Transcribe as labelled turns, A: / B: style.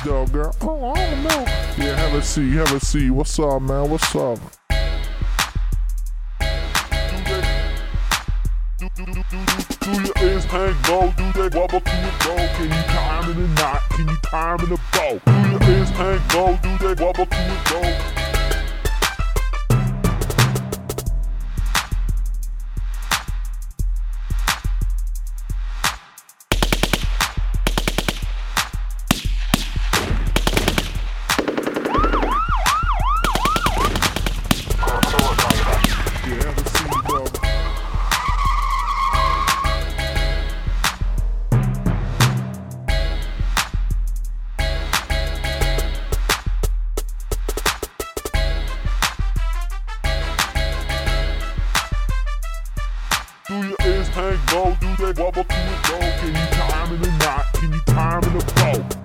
A: though, girl? Oh, I don't know. Yeah, have a seat. What's up, man? What's up? Do your ears hang low? Do they wobble to your bow? Can you time in a knot? Can you time in a bow? Do your ears hang low? Do they wobble to your bow? Do your ears hang low? Do they wobble to your bow? Can you time in a knot? Can you time in a bow?